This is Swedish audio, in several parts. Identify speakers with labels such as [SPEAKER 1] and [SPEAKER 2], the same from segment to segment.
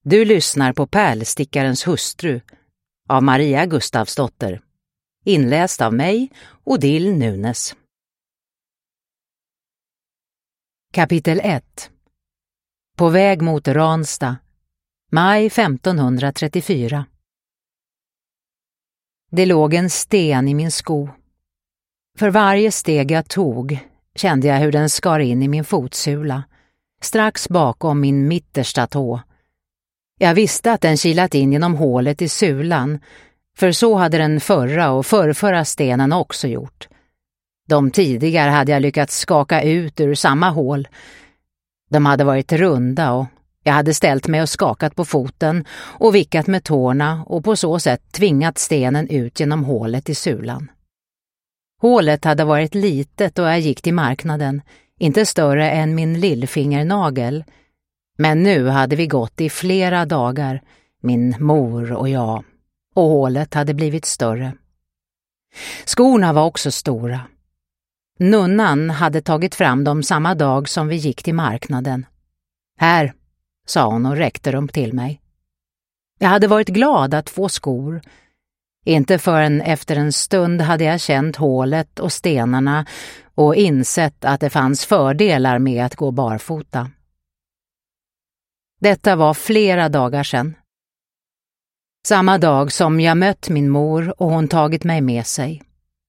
[SPEAKER 1] Du lyssnar på Pärlstickarens hustru av Maria Gustavsdotter. Inläst av mig, Odile Nunes. Kapitel 1. På väg mot Ranstad. Maj 1534. Det låg en sten i min sko. För varje steg jag tog kände jag hur den skar in i min fotsula, strax bakom min mittersta tå. Jag visste att den kilat in genom hålet i sulan, för så hade den förra och förrförra stenen också gjort. De tidigare hade jag lyckats skaka ut ur samma hål. De hade varit runda och jag hade ställt mig och skakat på foten och vickat med tårna och på så sätt tvingat stenen ut genom hålet i sulan. Hålet hade varit litet och jag gick till marknaden, inte större än min lillfingernagel. Men nu hade vi gått i flera dagar, min mor och jag, och hålet hade blivit större. Skorna var också stora. Nunnan hade tagit fram dem samma dag som vi gick till marknaden. Här, sa hon och räckte dem till mig. Jag hade varit glad att få skor. Inte förrän efter en stund hade jag känt hålet och stenarna och insett att det fanns fördelar med att gå barfota. Detta var flera dagar sedan. Samma dag som jag mött min mor och hon tagit mig med sig.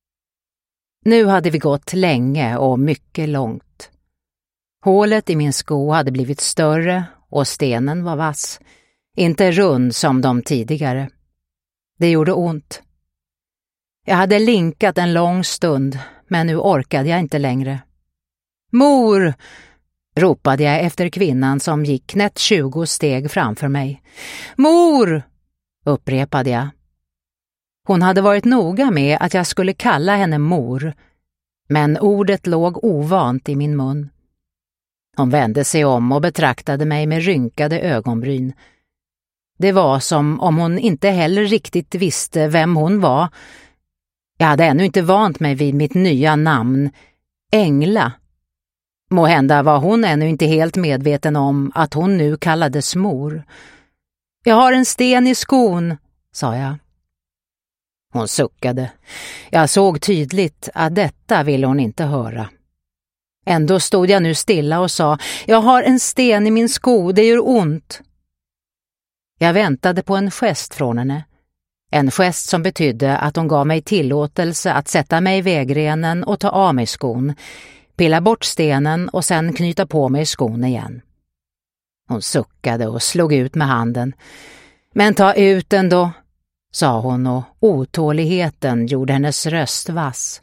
[SPEAKER 1] Nu hade vi gått länge och mycket långt. Hålet i min sko hade blivit större och stenen var vass, inte rund som de tidigare. Det gjorde ont. Jag hade linkat en lång stund, men nu orkade jag inte längre. Mor! Ropade jag efter kvinnan som gick knätt 20 steg framför mig. Mor! Upprepade jag. Hon hade varit noga med att jag skulle kalla henne mor, men ordet låg ovant i min mun. Hon vände sig om och betraktade mig med rynkade ögonbryn. Det var som om hon inte heller riktigt visste vem hon var. Jag hade ännu inte vant mig vid mitt nya namn, Engla. Måhända var hon ännu inte helt medveten om att hon nu kallades mor. Jag har en sten i skon, sa jag. Hon suckade. Jag såg tydligt att detta ville hon inte höra. Ändå stod jag nu stilla och sa, jag har en sten i min sko, det gör ont. Jag väntade på en gest från henne. En gest som betydde att hon gav mig tillåtelse att sätta mig i vägrenen och ta av mig skon, pilla bort stenen och sen knyta på mig skon igen. Hon suckade och slog ut med handen. Men ta ut den då, sa hon och otåligheten gjorde hennes röst vass.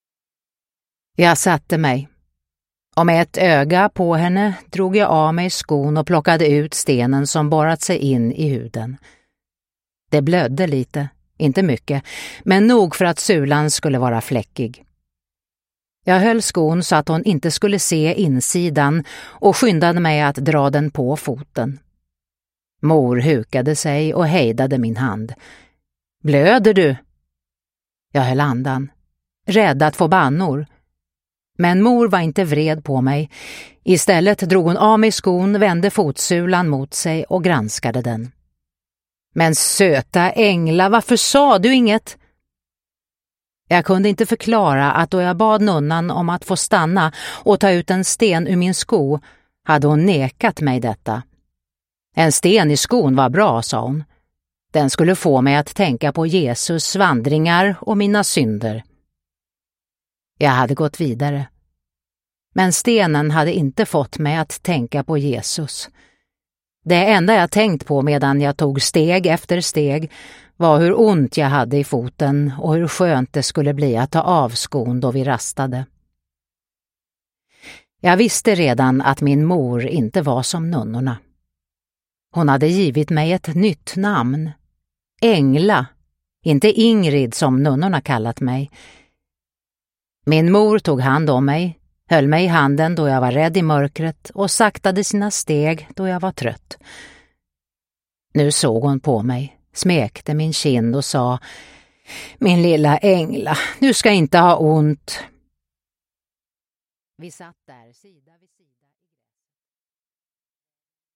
[SPEAKER 1] Jag satte mig. Och med ett öga på henne drog jag av mig skon och plockade ut stenen som borrat sig in i huden. Det blödde lite, inte mycket, men nog för att sulan skulle vara fläckig. Jag höll skon så att hon inte skulle se insidan och skyndade mig att dra den på foten. Mor hukade sig och hejdade min hand. Blöder du? Jag höll andan, rädd att få bannor. Men mor var inte vred på mig. Istället drog hon av mig skon, vände fotsulan mot sig och granskade den. Men söta Engla, varför sa du inget? Jag kunde inte förklara att då jag bad nunnan om att få stanna och ta ut en sten ur min sko hade hon nekat mig detta. En sten i skon var bra, sa hon. Den skulle få mig att tänka på Jesus vandringar och mina synder. Jag hade gått vidare. Men stenen hade inte fått mig att tänka på Jesus. Det enda jag tänkt på medan jag tog steg efter steg var hur ont jag hade i foten och hur skönt det skulle bli att ta av skon då vi rastade. Jag visste redan att min mor inte var som nunnorna. Hon hade givit mig ett nytt namn. Engla, inte Ingrid som nunnorna kallat mig. Min mor tog hand om mig, höll mig i handen då jag var rädd i mörkret och saktade sina steg då jag var trött. Nu såg hon på mig, smekte min kind och sa, min lilla Engla, du ska inte ha ont. Vi satt där sida vid